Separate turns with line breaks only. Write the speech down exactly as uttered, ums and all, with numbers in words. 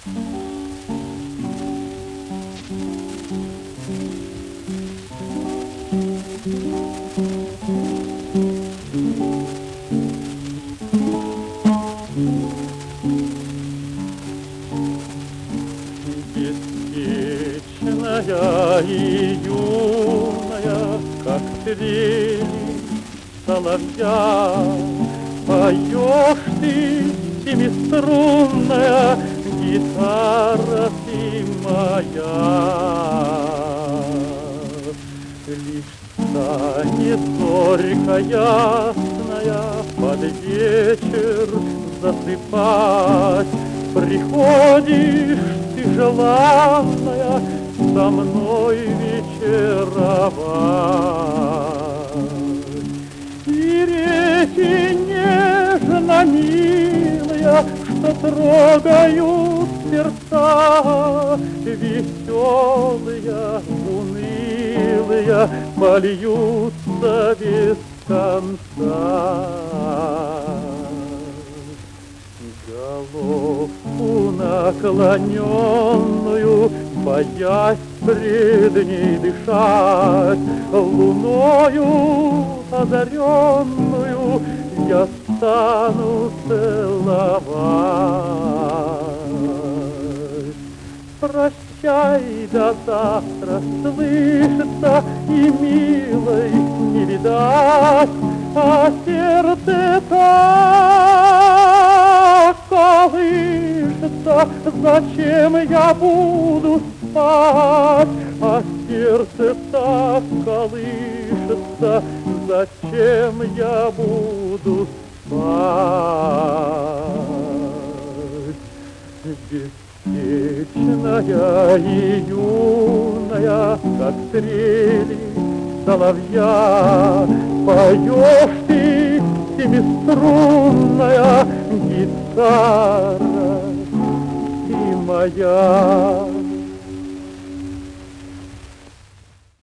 Беспечная и юная, как трели соловья, поешь ты, семиструнная гитара ты моя. Лишь станет зорька ясная под вечер засыпать, приходишь ты, желанная, со мной вечеровать. И реки нежно милые, что трогают сердца, веселые, унылые, польются без конца. Головку наклоненную, боясь пред ней дышать, луною озаренную я стану целовать. Прощай, до завтра, слышится, и милой не видать, а сердце так колышется, зачем я буду спать, а сердце так колышется, зачем я буду спать. Беспечная и юная, как трели соловья, поешь ты, семиструнная гитара ты моя.